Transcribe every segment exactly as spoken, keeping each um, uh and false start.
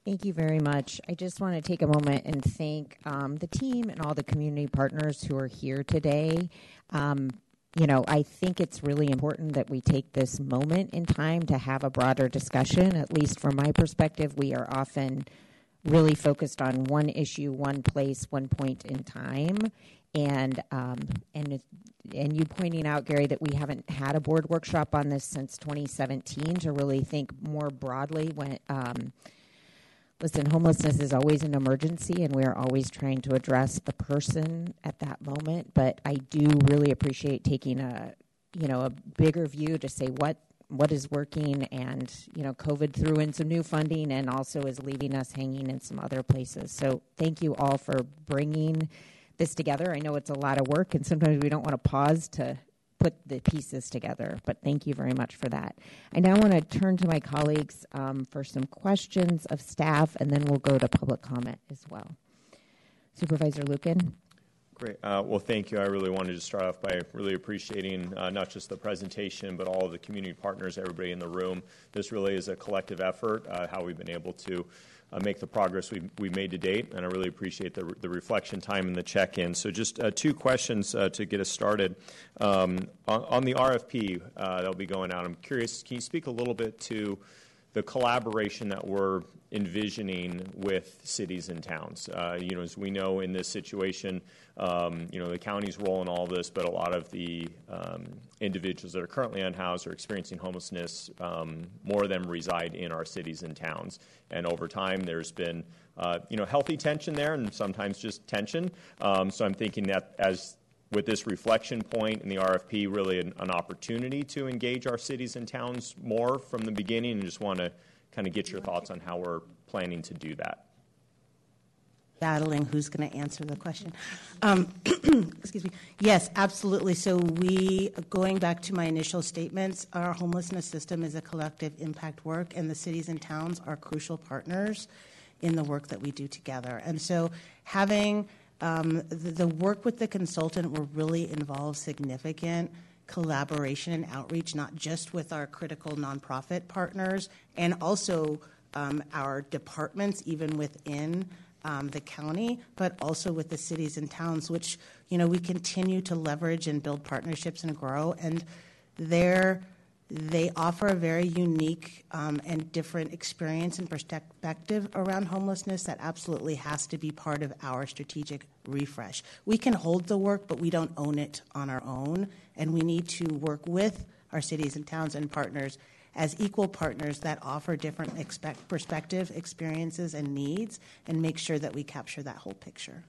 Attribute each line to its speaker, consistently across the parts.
Speaker 1: Thank you very much. I just want to take a moment and thank um, the team and all the community partners who are here today. Um, you know, I think it's really important that we take this moment in time to have a broader discussion. At least from my perspective, we are often really focused on one issue, one place, one point in time. And um, and and you pointing out, Gary, that we haven't had a board workshop on this since twenty seventeen to really think more broadly when um, listen, homelessness is always an emergency, and we're always trying to address the person at that moment. But I do really appreciate taking a, you know, a bigger view to say what what is working, and you know, COVID threw in some new funding and also is leaving us hanging in some other places. So thank you all for bringing this together. I know it's a lot of work, and sometimes we don't want to pause to put the pieces together, but thank you very much for that. I now want to turn to my colleagues um, for some questions of staff, and then we'll go to public comment as well. Supervisor Luken.
Speaker 2: Great. Uh, well, thank you. I really wanted to start off by really appreciating uh, not just the presentation, but all of the community partners, everybody in the room. This really is a collective effort, uh, how we've been able to uh, make the progress we've, we've made to date, and I really appreciate the, the reflection time and the check-in. So just uh, two questions uh, to get us started. Um, on, on the R F P uh, that will be going out, I'm curious, can you speak a little bit to the collaboration that we're envisioning with cities and towns? Uh, you know, as we know in this situation, um, you know, the county's role in all this, but a lot of the um, individuals that are currently unhoused or experiencing homelessness, um, more of them reside in our cities and towns. And over time, there's been, uh, you know, healthy tension there and sometimes just tension. Um, so I'm thinking that as with this reflection point in the R F P, really an, an opportunity to engage our cities and towns more from the beginning, and just want to kind of get your thoughts on how we're planning to do that.
Speaker 3: Battling who's going to answer the question. Um, excuse me. Yes, absolutely. So we, going back to my initial statements, our homelessness system is a collective impact work, and the cities and towns are crucial partners in the work that we do together. And so having um, the, the work with the consultant will really involve significant collaboration and outreach, not just with our critical nonprofit partners and also um, our departments, even within um, the county, but also with the cities and towns, which, you know, we continue to leverage and build partnerships and grow. And they're, they offer a very unique um, and different experience and perspective around homelessness that absolutely has to be part of our strategic refresh. We can hold the work, but we don't own it on our own, and we need to work with our cities and towns and partners as equal partners that offer different expect perspective, experiences, and needs, and make sure that we capture that whole picture.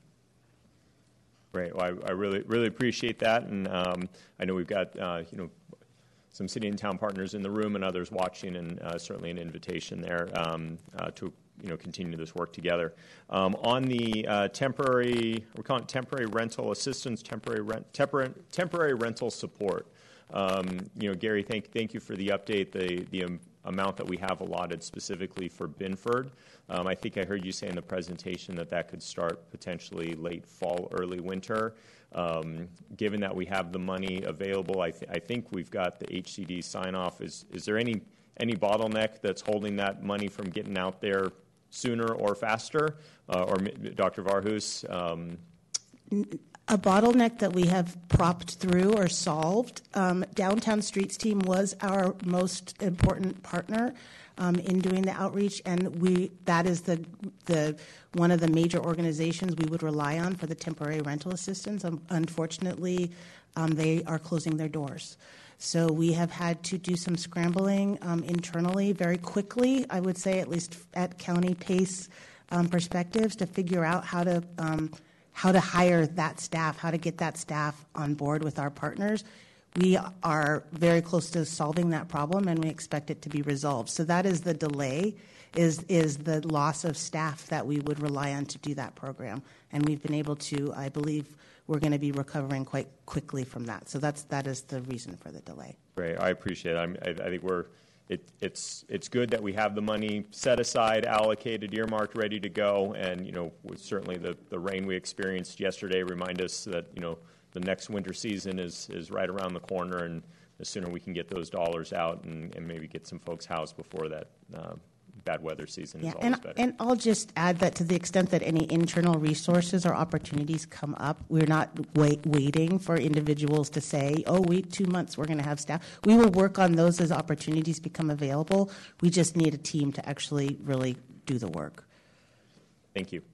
Speaker 2: Great. Well, I, I really, really appreciate that, and um, I know we've got, uh, you know, some city and town partners in the room and others watching, and uh, certainly an invitation there um, uh, to, you know, continue this work together. Um, on the uh, temporary, we're calling it temporary rental assistance, temporary rent, temporary, temporary rental support. Um, you know, Gary, thank thank you for the update. The the um, amount that we have allotted specifically for Binford. Um, I think I heard you say in the presentation that that could start potentially late fall, early winter. Um, given that we have the money available, I, th I think we've got the H C D sign off. Is is there any any bottleneck that's holding that money from getting out there sooner or faster? Uh, or Doctor Varhus? Um,
Speaker 3: A bottleneck that we have propped through or solved. Um, Downtown Streets team was our most important partner um, in doing the outreach, and we that is the the one of the major organizations we would rely on for the temporary rental assistance. Um, unfortunately, um, they are closing their doors. So we have had to do some scrambling um, internally very quickly, I would say, at least at county pace um, perspectives, to figure out how to um, how to hire that staff, how to get that staff on board with our partners. We are very close to solving that problem, and we expect it to be resolved. So that is the delay, is is the loss of staff that we would rely on to do that program. And we've been able to, I believe, we're going to be recovering quite quickly from that. So that's that is the reason for the delay.
Speaker 2: Great, I appreciate it. I'm, I, I think we're It, it's it's good that we have the money set aside, allocated, earmarked, ready to go, and you know certainly the, the rain we experienced yesterday remind us that you know the next winter season is is right around the corner, and the sooner we can get those dollars out and, and maybe get some folks housed before that, uh, bad weather season
Speaker 3: Yeah,
Speaker 2: is always
Speaker 3: and,
Speaker 2: better.
Speaker 3: and I'll just add that to the extent that any internal resources or opportunities come up, we're not wait, waiting for individuals to say, oh, wait two months, we're going to have staff. We will work on those as opportunities become available. We just need a team to actually really do the work.
Speaker 2: Thank you.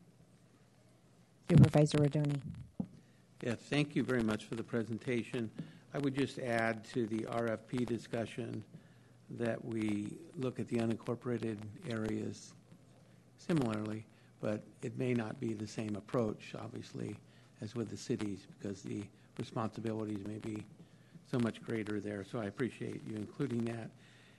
Speaker 1: Supervisor Rodoni.
Speaker 4: Yeah, thank you very much for the presentation. I would just add to the R F P discussion that we look at the unincorporated areas similarly, but it may not be the same approach, obviously, as with the cities, because the responsibilities may be so much greater there. So I appreciate you including that.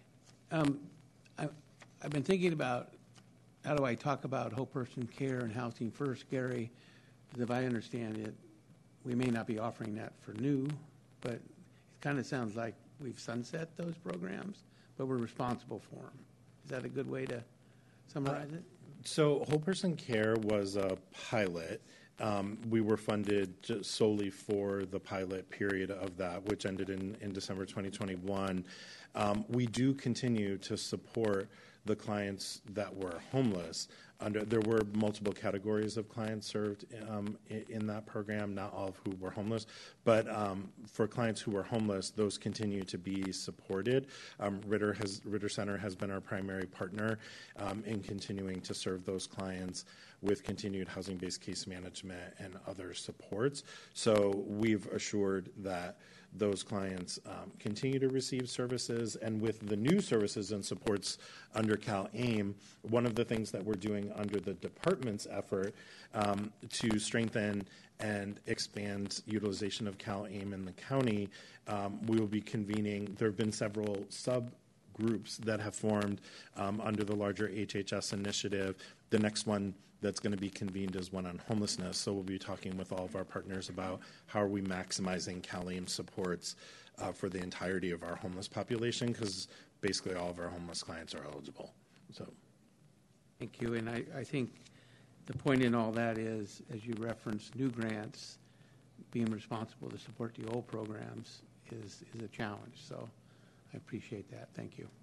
Speaker 4: Um, I, I've been thinking about how do I talk about whole person care and housing first, Gary, because if I understand it, we may not be offering that for new, but it kind of sounds like we've sunset those programs, but we're responsible for them. Is that a good way to summarize it?
Speaker 5: So whole person care was a pilot. Um, we were funded just solely for the pilot period of that, which ended in, in December twenty twenty-one. Um, we do continue to support the clients that were homeless. Under, there were multiple categories of clients served um, in, in that program, not all of who were homeless, but um, for clients who were homeless, those continue to be supported. Um, Ritter has Ritter Center has been our primary partner um, in continuing to serve those clients with continued housing-based case management and other supports. So we've assured that those clients um, continue to receive services, and with the new services and supports under CalAIM, one of the things that we're doing under the department's effort um, to strengthen and expand utilization of CalAIM in the county, um, we will be convening. There have been several sub groups that have formed um, under the larger H H S initiative. The next one that's going to be convened is one on homelessness. So we'll be talking with all of our partners about how are we maximizing CalAIM supports uh, for the entirety of our homeless population, because basically all of our homeless clients are eligible. So,
Speaker 4: Thank you. And I, I think the point in all that is, as you referenced, new grants, being responsible to support the old programs is, is a challenge. So I appreciate that. Thank you.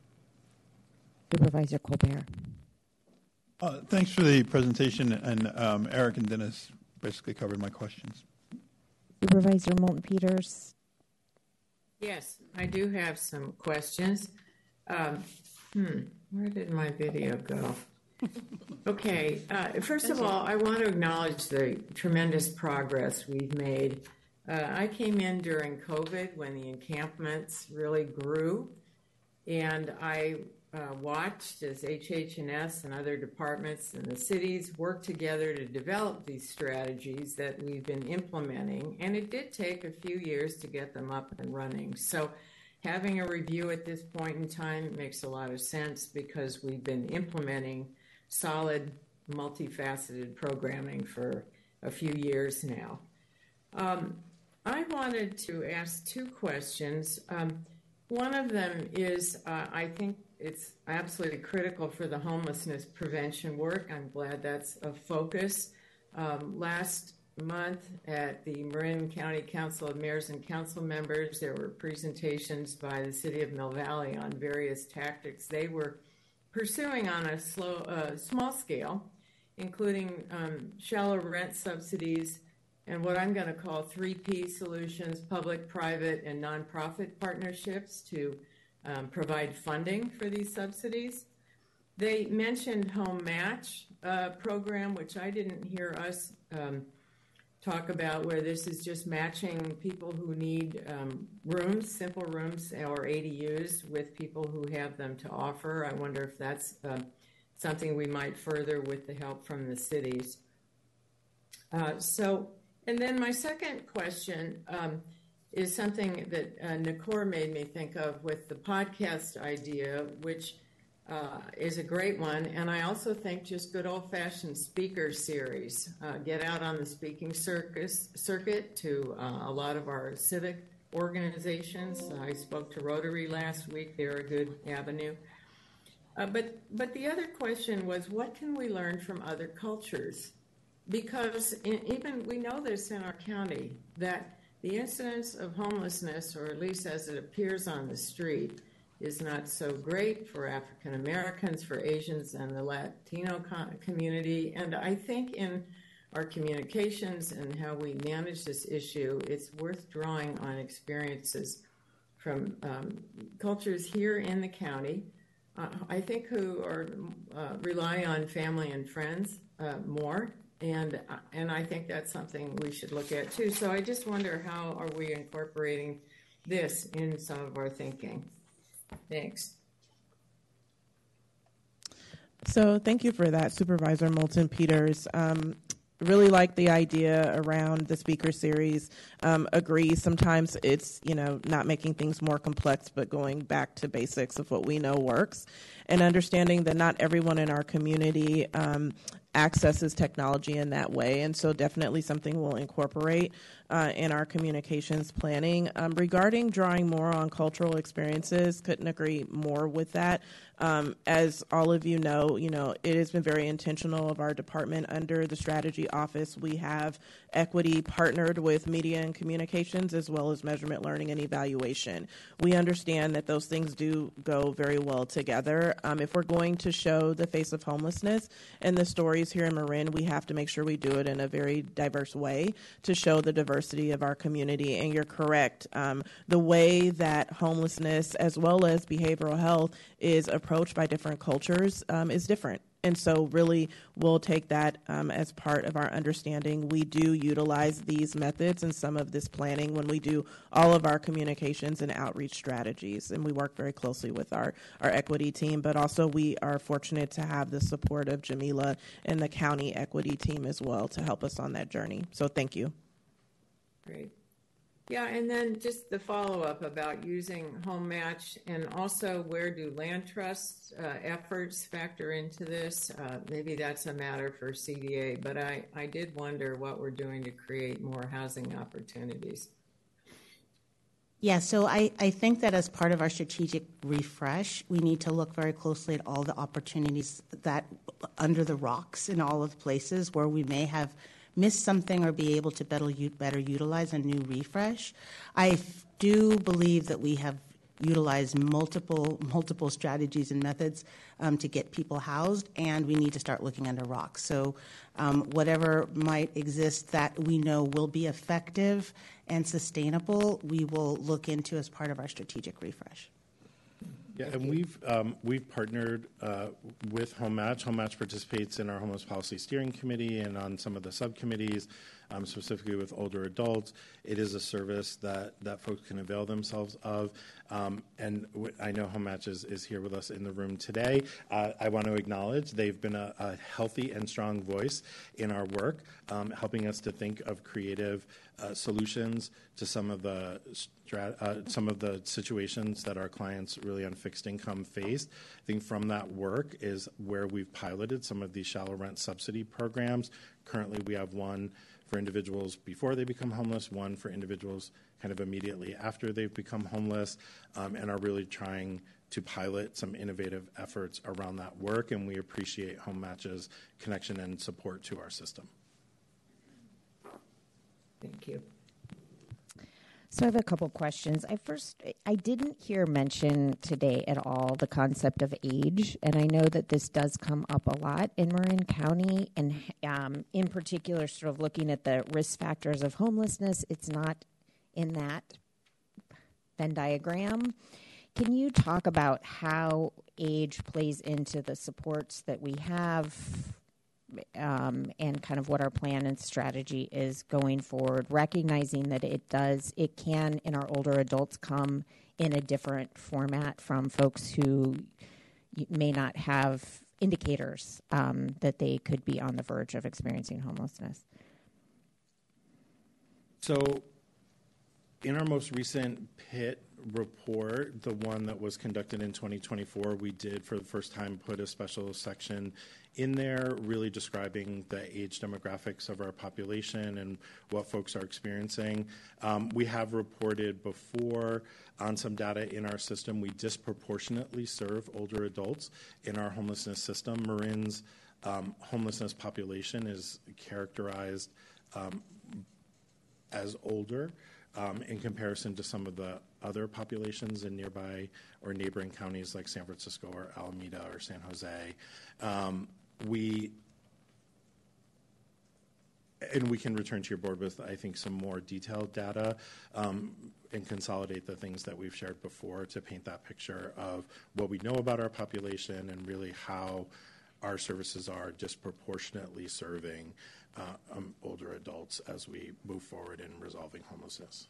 Speaker 1: Supervisor Colbert.
Speaker 6: Uh, thanks for the presentation, and um, Eric and Dennis basically covered my questions.
Speaker 1: Supervisor Moulton Peters.
Speaker 7: Yes, I do have some questions. Um, hmm, where did my video go? Okay, uh, first of all, I want to acknowledge the tremendous progress we've made. Uh, I came in during COVID when the encampments really grew, and I uh, watched as H H S and other departments in the cities worked together to develop these strategies that we've been implementing, and it did take a few years to get them up and running. So having a review at this point in time makes a lot of sense, because we've been implementing solid, multifaceted programming for a few years now. Um, I wanted to ask two questions. Um, one of them is, uh, I think it's absolutely critical for the homelessness prevention work. I'm glad that's a focus. Um, last month at the Marin County Council of Mayors and Council Members, there were presentations by the City of Mill Valley on various tactics they were pursuing on a slow, uh, small scale, including um, shallow rent subsidies and what I'm going to call three P solutions: public, private, and nonprofit partnerships to um, provide funding for these subsidies. They mentioned home match uh, program, which I didn't hear us um, talk about, where this is just matching people who need um, rooms, simple rooms or A D Us with people who have them to offer. I wonder if that's uh, something we might further with the help from the cities. Uh, so, and then my second question um, is something that uh, Nakor made me think of with the podcast idea, which Uh, is a great one. And I also think just good old-fashioned speaker series. Uh, get out on the speaking circus, circuit to uh, a lot of our civic organizations. I spoke to Rotary last week. They're a good avenue. Uh, but, but the other question was, what can we learn from other cultures? Because in, even we know this in our county, that the incidence of homelessness, or at least as it appears on the street, is not so great for African Americans, for Asians, and the Latino co- community. And I think in our communications and how we manage this issue, it's worth drawing on experiences from um, cultures here in the county, uh, I think, who are uh, rely on family and friends uh, more, and uh, and I think that's something we should look at too. So I just wonder, how are we incorporating this in some of our thinking? Thanks.
Speaker 8: So thank you for that, Supervisor Moulton Peters. Um, really like the idea around the speaker series. Um, agree, sometimes it's, you know, not making things more complex, but going back to basics of what we know works, and understanding that not everyone in our community um, accesses technology in that way. And so definitely something we'll incorporate uh, in our communications planning. Um, regarding drawing more on cultural experiences, couldn't agree more with that. Um, as all of you know, you know, it has been very intentional of our department. Under the strategy office, we have equity partnered with media and communications, as well as measurement, learning, and evaluation. We understand that those things do go very well together. Um, if we're going to show the face of homelessness and the stories here in Marin, we have to make sure we do it in a very diverse way to show the diversity of our community. And you're correct. Um, the way that homelessness, as well as behavioral health, is approached by different cultures um, is different. And so really we'll take that um, as part of our understanding. We do utilize these methods and some of this planning when we do all of our communications and outreach strategies. And we work very closely with our, our equity team, but also we are fortunate to have the support of Jamila and the county equity team as well to help us on that journey. So thank you.
Speaker 7: Great. Yeah, and then just the follow-up about using home match, and also where do land trust uh, efforts factor into this? Uh, maybe that's a matter for C D A, but I, I did wonder what we're doing to create more housing opportunities.
Speaker 3: Yeah, so I, I think that as part of our strategic refresh, we need to look very closely at all the opportunities that under the rocks in all of the places where we may have miss something or be able to better, better utilize a new refresh. I f- do believe that we have utilized multiple multiple strategies and methods um, to get people housed, and we need to start looking under rocks. So um, whatever might exist that we know will be effective and sustainable, we will look into as part of our strategic refresh.
Speaker 5: Yeah, and we've um, we've partnered uh, with Home Match. Home Match participates in our Homeless Policy Steering Committee and on some of the subcommittees, um, specifically with older adults. It is a service that, that folks can avail themselves of. Um, and w- I know Home Match is, is here with us in the room today. Uh, I want to acknowledge they've been a, a healthy and strong voice in our work, um, helping us to think of creative uh, solutions to some of the strat- uh, some of the situations that our clients really on fixed income faced. I think from that work is where we've piloted some of these shallow rent subsidy programs. Currently, we have one for individuals before they become homeless, one for individuals kind of immediately after they've become homeless, um, and are really trying to pilot some innovative efforts around that work, and we appreciate Home Match's connection and support to our system.
Speaker 7: Thank you.
Speaker 1: So I have a couple questions. I first, I didn't hear mention today at all the concept of age, and I know that this does come up a lot in Marin County, and um, in particular, sort of looking at the risk factors of homelessness. It's not in that Venn diagram. Can you talk about how age plays into the supports that we have? Um, and kind of what our plan and strategy is going forward, recognizing that it does, it can, in our older adults, come in a different format from folks who may not have indicators um, that they could be on the verge of experiencing homelessness.
Speaker 5: So in our most recent P I T report, the one that was conducted in twenty twenty-four, we did for the first time put a special section in there really describing the age demographics of our population and what folks are experiencing. Um, we have reported before on some data in our system, we disproportionately serve older adults in our homelessness system. Marin's um, homelessness population is characterized um, as older. um, in comparison to some of the other populations in nearby or neighboring counties like San Francisco or Alameda or San Jose. Um, we And we can return to your board with, I think, some more detailed data um, and consolidate the things that we've shared before to paint that picture of what we know about our population and really how our services are disproportionately serving uh, um, older adults as we move forward in resolving homelessness.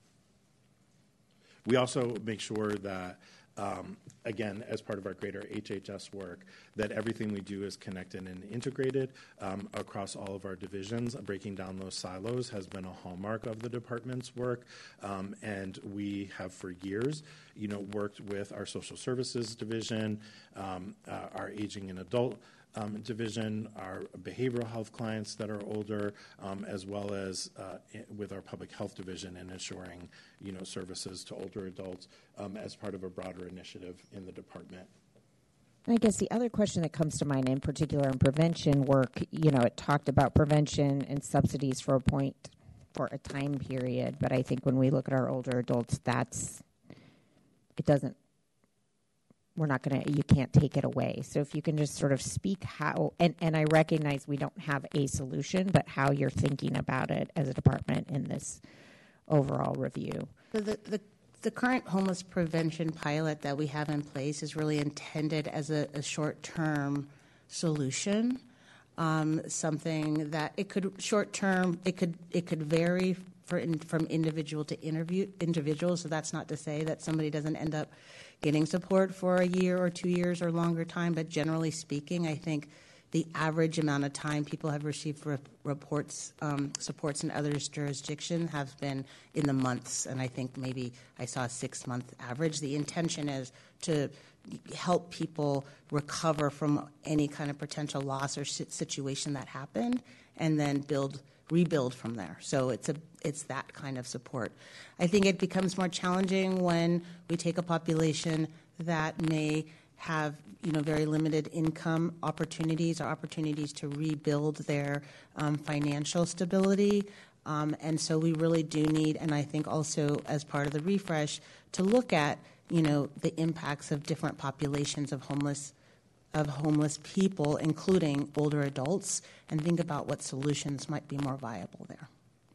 Speaker 5: We also make sure that Um, again, as part of our greater H H S work, that everything we do is connected and integrated um, across all of our divisions. Breaking down those silos has been a hallmark of the department's work, um, and we have for years, you know, worked with our social services division, um, uh, our aging and adult Um, division, our behavioral health clients that are older, um, as well as uh, with our public health division and ensuring, you know, services to older adults um, as part of a broader initiative in the department.
Speaker 1: I guess the other question that comes to mind in particular in prevention work, you know, it talked about prevention and subsidies for a point, for a time period, but I think when we look at our older adults, that's, it doesn't, we're not going to, you can't take it away. So if you can just sort of speak how, and, and I recognize we don't have a solution, but how you're thinking about it as a department in this overall review.
Speaker 3: So the, the, the current homeless prevention pilot that we have in place is really intended as a, a short-term solution, um, something that it could short-term, it could it could vary for in, from individual to interview individual. So that's not to say that somebody doesn't end up getting support for a year or two years or longer time, but generally speaking, I think the average amount of time people have received re- reports, um, supports in others' jurisdiction have been in the months, and I think maybe I saw a six-month average. The intention is to help people recover from any kind of potential loss or situation that happened, and then build, rebuild from there. So it's a it's that kind of support. I think it becomes more challenging when we take a population that may have, you know, very limited income opportunities or opportunities to rebuild their um, financial stability. Um, and so we really do need, and I think also as part of the refresh, to look at, you know, the impacts of different populations of homeless of homeless people, including older adults, and think about what solutions might be more viable there.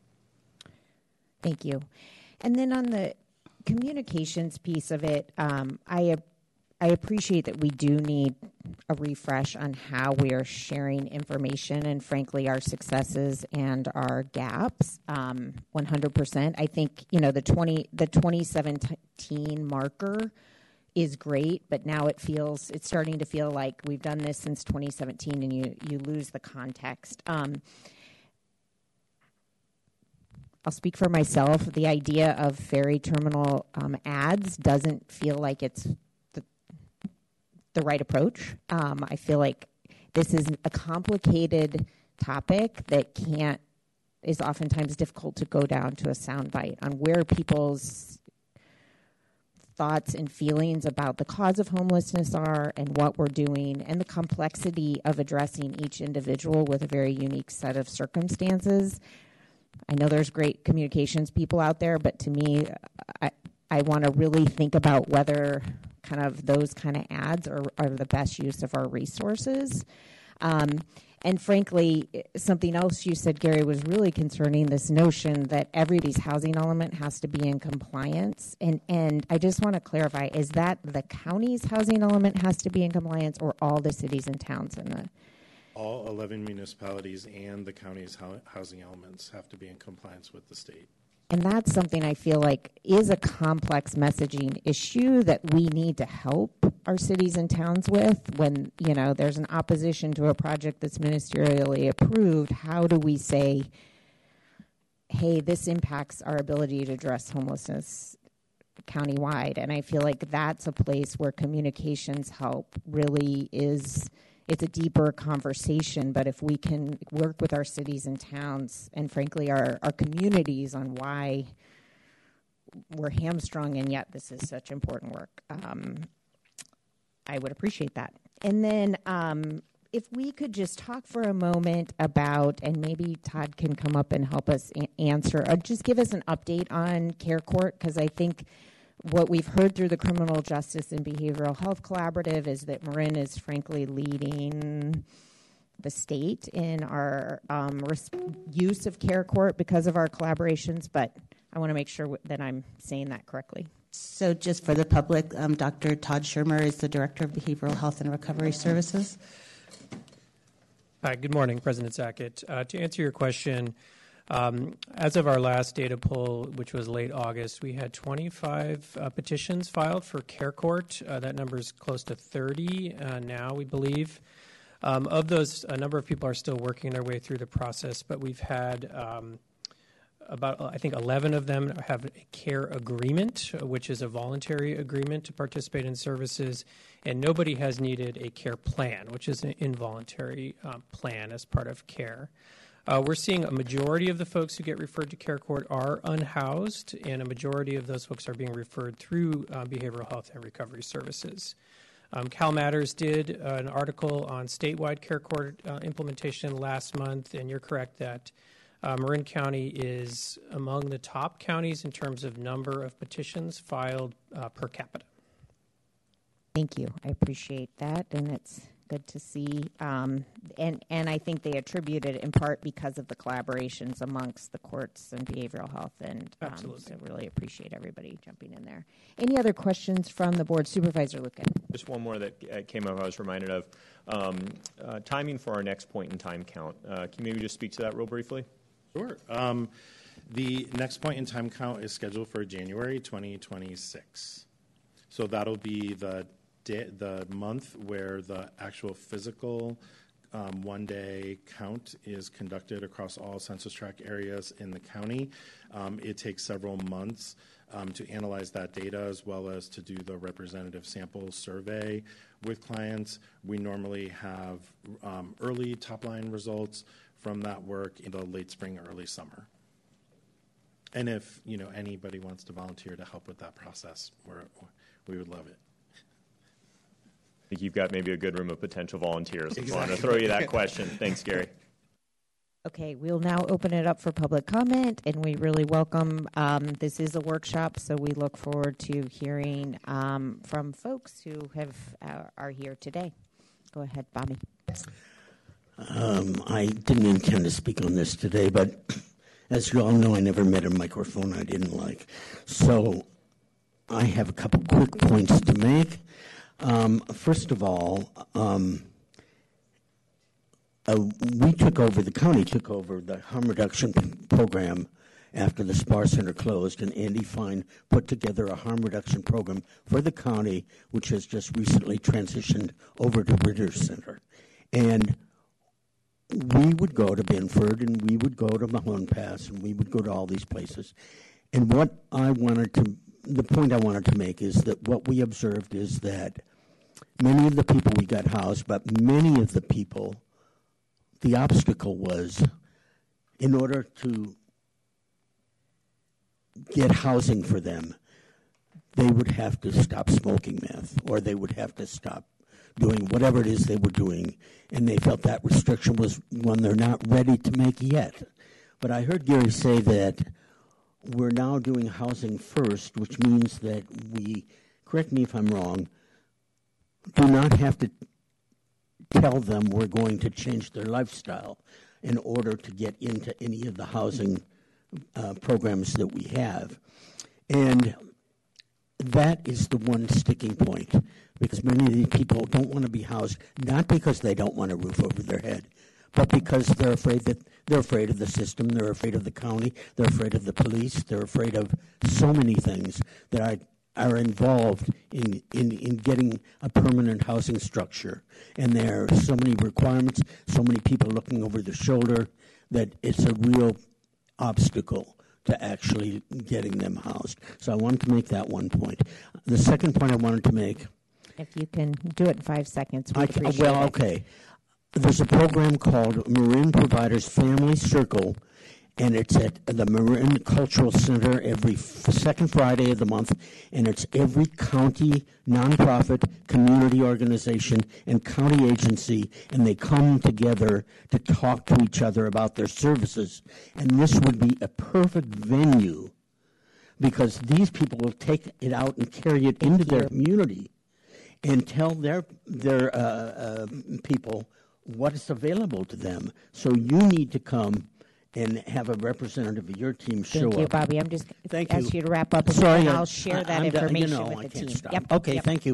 Speaker 1: Thank you. And then on the communications piece of it, um, I I appreciate that we do need a refresh on how we are sharing information and, frankly, our successes and our gaps. Um, one hundred percent. I think, you know, the twenty the twenty seventeen marker is great, but now it feels it's starting to feel like we've done this since twenty seventeen, and you you lose the context. Um, I'll speak for myself. The idea of ferry terminal um, ads doesn't feel like it's the, the right approach. Um, I feel like this is a complicated topic that can't, is oftentimes difficult to go down to a soundbite on where people's thoughts and feelings about the cause of homelessness are and what we're doing, and the complexity of addressing each individual with a very unique set of circumstances. I know there's great communications people out there, but to me, I, I want to really think about whether kind of those kind of ads are, are the best use of our resources. Um, and frankly, something else you said, Gary, was really concerning, this notion that everybody's housing element has to be in compliance. And, and I just want to clarify, is that the county's housing element has to be in compliance, or all the cities and towns in the...
Speaker 5: All eleven municipalities and the county's housing elements have to be in compliance with the state.
Speaker 1: And that's something I feel like is a complex messaging issue that we need to help our cities and towns with. When, you know, there's an opposition to a project that's ministerially approved, how do we say, hey, this impacts our ability to address homelessness countywide? And I feel like that's a place where communications help really is... It's a deeper conversation, but if we can work with our cities and towns and, frankly, our, our communities on why we're hamstrung and yet this is such important work, um, I would appreciate that. And then um, if we could just talk for a moment about, and maybe Todd can come up and help us a- answer, or just give us an update on Care Court, because I think what we've heard through the Criminal Justice and Behavioral Health Collaborative is that Marin is frankly leading the state in our um, res- use of Care Court because of our collaborations, but I want to make sure w- that I'm saying that correctly.
Speaker 3: So just for the public, um, Doctor Todd Shermer is the Director of Behavioral Health and Recovery Services.
Speaker 9: Hi, good morning, President Sackett. Uh, to answer your question, um, as of our last data poll, which was late August, we had twenty-five uh, petitions filed for Care Court. Uh, that number is close to thirty uh, now, we believe. Um, of those, a number of people are still working their way through the process, but we've had um, about, I think, eleven of them have a care agreement, which is a voluntary agreement to participate in services, and nobody has needed a care plan, which is an involuntary uh, plan as part of care. Uh, we're seeing a majority of the folks who get referred to Care Court are unhoused, and a majority of those folks are being referred through uh, behavioral health and recovery services. Um, Cal Matters did uh, an article on statewide Care Court uh, implementation last month, and you're correct that uh, Marin County is among the top counties in terms of number of petitions filed uh, per capita.
Speaker 1: Thank you. I appreciate that, and it's good to see. Um, and, and I think they attribute it in part because of the collaborations amongst the courts and behavioral health. And um,
Speaker 9: Absolutely.
Speaker 1: so really appreciate everybody jumping in there. Any other questions from the board? Supervisor Lucan.
Speaker 2: Just one more that uh, came up I was reminded of. Um, uh, timing for our next point in time count. Uh, can you maybe just speak to that real briefly?
Speaker 5: Sure. Um, the next point in time count is scheduled for January twenty twenty-six. So that'll be the day, the month where the actual physical um, one-day count is conducted across all census tract areas in the county. Um, it takes several months um, to analyze that data as well as to do the representative sample survey with clients. We normally have um, early top-line results from that work in the late spring, early summer. And if you know anybody wants to volunteer to help with that process, we're, we would love it.
Speaker 2: I think you've got maybe a good room of potential volunteers. Exactly. I want to throw you that question. Thanks, Gary.
Speaker 1: Okay, we'll now open it up for public comment, and we really welcome, um, this is a workshop, so we look forward to hearing um, from folks who have uh, are here today. Go ahead, Bobby.
Speaker 10: Um, I didn't intend to speak on this today, but as you all know, I never met a microphone I didn't like. So I have a couple quick points to make. Um, first of all, um, uh, we took over, the county took over the harm reduction p- program after the SPAR Center closed, and Andy Fine put together a harm reduction program for the county, which has just recently transitioned over to Ritter Center. And we would go to Binford, and we would go to Mahone Pass, and we would go to all these places. And what I wanted to, the point I wanted to make is that what we observed is that many of the people we got housed, but many of the people, the obstacle was in order to get housing for them, they would have to stop smoking meth, or they would have to stop doing whatever it is they were doing, and they felt that restriction was one they're not ready to make yet. But I heard Gary say that we're now doing housing first, which means that we, correct me if I'm wrong, do not have to tell them we're going to change their lifestyle in order to get into any of the housing uh, programs that we have. And that is the one sticking point, because many of these people don't want to be housed, not because they don't want a roof over their head, but because they're afraid that they're afraid of the system, they're afraid of the county, they're afraid of the police, they're afraid of so many things that are, are involved in, in, in getting a permanent housing structure. And there are so many requirements, so many people looking over their shoulder, that it's a real obstacle to actually getting them housed. So I wanted to make that one point. The second point I wanted to make...
Speaker 1: If you can do it in five seconds, we
Speaker 10: I,
Speaker 1: appreciate
Speaker 10: well,
Speaker 1: it.
Speaker 10: okay. There's a program called Marin Providers Family Circle, and it's at the Marin Cultural Center every f- second Friday of the month, and it's every county nonprofit, community organization, and county agency, and they come together to talk to each other about their services. And this would be a perfect venue because these people will take it out and carry it into their community and tell their their uh, uh, people what is available to them. So you need to come and have a representative of your team show
Speaker 1: Thank you,
Speaker 10: up.
Speaker 1: Bobby. I'm just
Speaker 10: Thank
Speaker 1: ask
Speaker 10: you.
Speaker 1: you to wrap up, and
Speaker 10: Sorry,
Speaker 1: then
Speaker 10: I-
Speaker 1: I'll share
Speaker 10: I-
Speaker 1: that
Speaker 10: I'm done. You
Speaker 1: information
Speaker 10: know,
Speaker 1: with
Speaker 10: I
Speaker 1: the
Speaker 10: can't
Speaker 1: team.
Speaker 10: stop.
Speaker 1: Yep.
Speaker 10: Okay,
Speaker 1: Yep.
Speaker 10: thank you.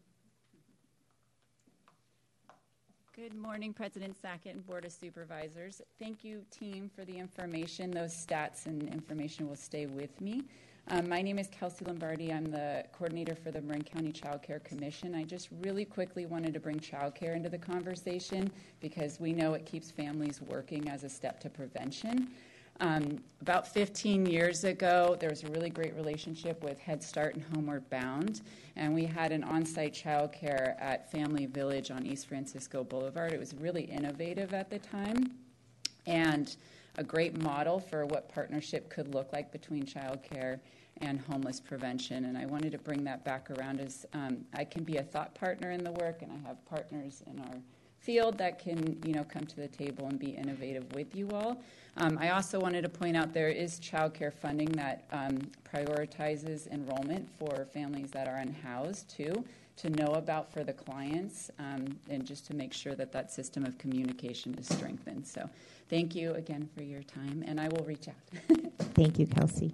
Speaker 11: Good morning, President Sackett and Board of Supervisors. Thank you, team, for the information. Those stats and information will stay with me. Um, my name is Kelsey Lombardi. I'm the coordinator for the Marin County Child Care Commission. I just really quickly wanted to bring child care into the conversation because we know it keeps families working as a step to prevention. Um, about fifteen years ago, there was a really great relationship with Head Start and Homeward Bound, and we had an on-site child care at Family Village on East Francisco Boulevard. It was really innovative at the time and a great model for what partnership could look like between child care and homeless prevention. And I wanted to bring that back around as um, I can be a thought partner in the work, and I have partners in our field that can, you know, come to the table and be innovative with you all. Um, I also wanted to point out there is child care funding that um, prioritizes enrollment for families that are unhoused too, to know about for the clients, um, and just to make sure that that system of communication is strengthened. So thank you again for your time, and I will reach out.
Speaker 1: Thank you, Kelsey.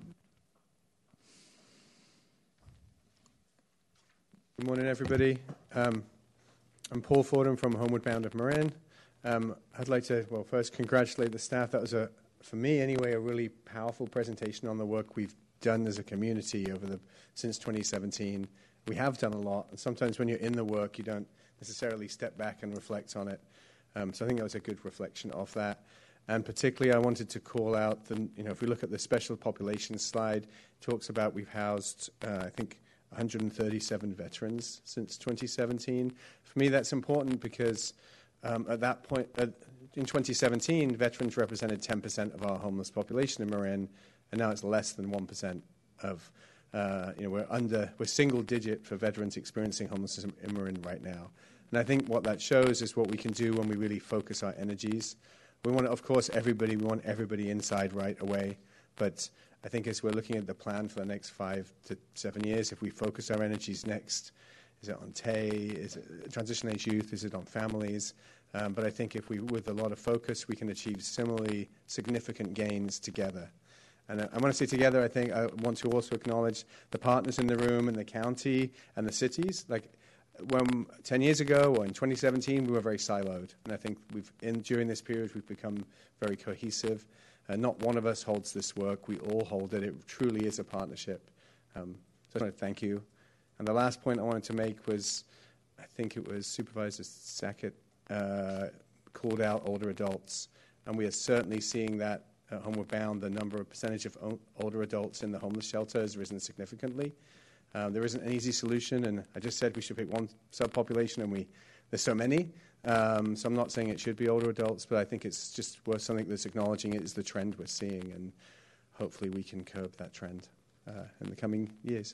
Speaker 12: Good morning, everybody. Um, I'm Paul Fordham from Homeward Bound of Marin. Um, I'd like to, well, first congratulate the staff. That was, a, for me anyway, a really powerful presentation on the work we've done as a community over the since twenty seventeen. We have done a lot, and sometimes when you're in the work, you don't necessarily step back and reflect on it. Um, so I think that was a good reflection of that. And particularly, I wanted to call out, the, you know, if we look at the special population slide, it talks about we've housed, uh, I think, one hundred thirty-seven veterans since twenty seventeen. For me, that's important because um, at that point, uh, in twenty seventeen, veterans represented ten percent of our homeless population in Marin, and now it's less than one percent of, uh, you know, we're under, we're single digit for veterans experiencing homelessness in Marin right now. And I think what that shows is what we can do when we really focus our energies. We want, of course, everybody, we want everybody inside right away, but I think as we're looking at the plan for the next five to seven years, if we focus our energies next, is it on T A Y, is it transition age youth, is it on families? Um, but I think if we, with a lot of focus, we can achieve similarly significant gains together. And I, I want to say together, I think I want to also acknowledge the partners in the room and the county and the cities. Like when ten years ago or in twenty seventeen, we were very siloed. And I think we've, in, during this period, we've become very cohesive. Uh, not one of us holds this work. We all hold it. It truly is a partnership. Um, so I want to thank you. And the last point I wanted to make was, I think it was Supervisor Sackett uh, called out older adults. And we are certainly seeing that at Homeward Bound. The number of percentage of o- older adults in the homeless shelter has risen significantly. Um, there isn't an easy solution. And I just said we should pick one subpopulation, and we there's so many. Um, so I'm not saying it should be older adults, but I think it's just worth something that's acknowledging it is the trend we're seeing, and hopefully we can curb that trend uh, in the coming years.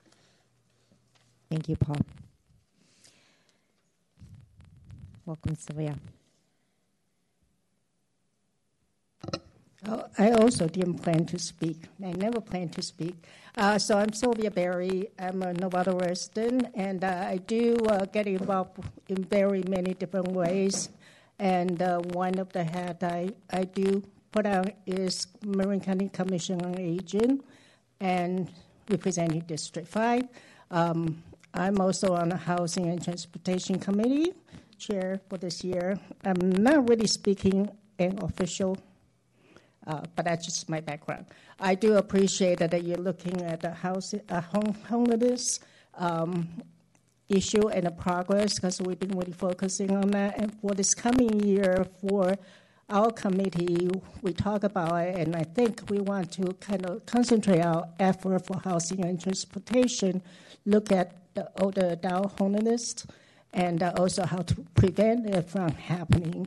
Speaker 1: Thank you, Paul. Welcome, Sylvia.
Speaker 13: Oh, I also didn't plan to speak. I never planned to speak. Uh, so I'm Sylvia Berry. I'm a Novato resident, and uh, I do uh, get involved in very many different ways. And uh, one of the hat I, I do put out is Marin County Commission on Aging and representing District five. Um, I'm also on the Housing and Transportation Committee, chair for this year. I'm not really speaking an official Uh, but that's just my background. I do appreciate that you're looking at the house, uh, home, homelessness um, issue and the progress, because we've been really focusing on that. And for this coming year, for our committee, we talk about it, and I think we want to kind of concentrate our effort for housing and transportation, look at the older adult homelessness, and uh, also how to prevent it from happening.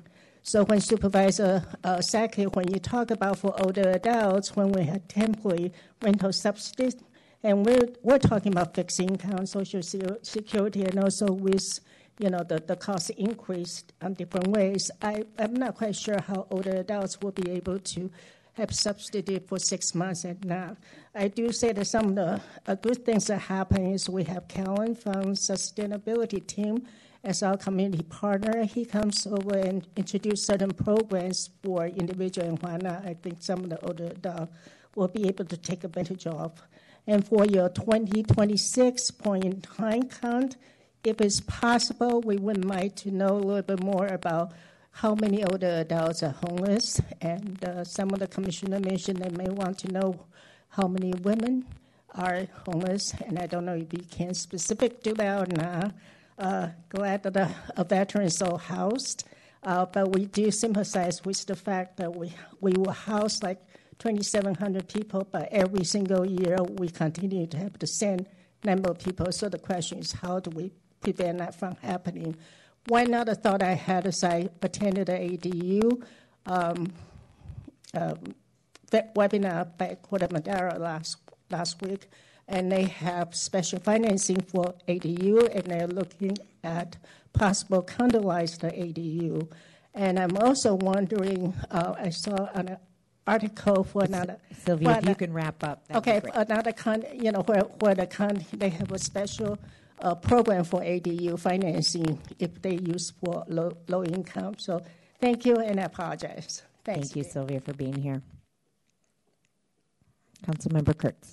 Speaker 13: So when Supervisor uh, Sackett, when you talk about for older adults, when we had temporary rental subsidies, and we're, we're talking about fixed income, social security, and also with, you know, the, the cost increased in different ways. I, I'm not quite sure how older adults will be able to have subsidy for six months and now. I do say that some of the uh, good things that happen is we have Callan from sustainability team as our community partner. He comes over and introduce certain programs for individual in Juana. I think some of the older adults will be able to take advantage of. And for your twenty twenty-six point in time count, if it's possible, we would like to know a little bit more about how many older adults are homeless. And uh, some of the commissioner mentioned they may want to know how many women are homeless. And I don't know if you can specific to that or not. Uh, glad that a, a veteran is all housed. Uh, but we do sympathize with the fact that we, we will house like twenty-seven hundred people, but every single year we continue to have the same number of people. So the question is, how do we prevent that from happening? One other thought I had is I attended the A D U um, um, webinar by Corte Madera last, last week, and they have special financing for A D U, and they're looking at possible condoleezza the A D U. And I'm also wondering, uh, I saw an article for another.
Speaker 1: Sylvia, if
Speaker 13: for
Speaker 1: you can wrap up.
Speaker 13: Okay, another con, you know, where where the con, they have a special uh, program for A D U financing if they use for low low income. So thank you, and I apologize. Thanks.
Speaker 1: Thank you, Sylvia, for being here. Councilmember Kurtz.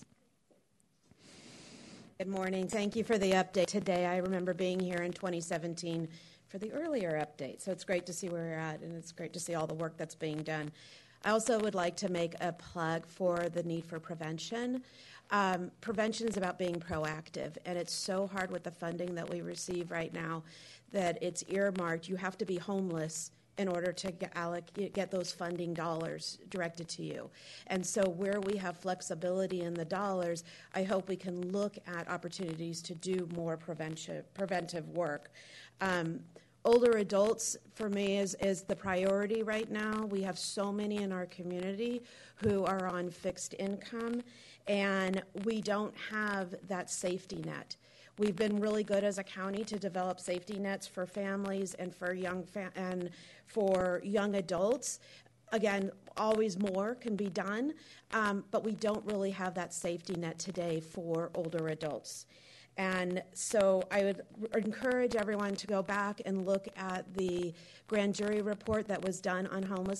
Speaker 14: Good morning. Thank you for the update today. I remember being here in twenty seventeen for the earlier update, so it's great to see where we're at, and it's great to see all the work that's being done. I also would like to make a plug for the need for prevention. Um, prevention is about being proactive, and it's so hard with the funding that we receive right now that it's earmarked. You have to be homeless in order to get, alloc- get those funding dollars directed to you. And so where we have flexibility in the dollars, I hope we can look at opportunities to do more prevention, preventive work. Um, Older adults, for me, is, is the priority right now. We have so many in our community who are on fixed income, and we don't have that safety net. We've been really good as a county to develop safety nets for families and for young fa- and for young adults. Again, always more can be done, um, but we don't really have that safety net today for older adults. And so I would r- encourage everyone to go back and look at the grand jury report that was done on homelessness.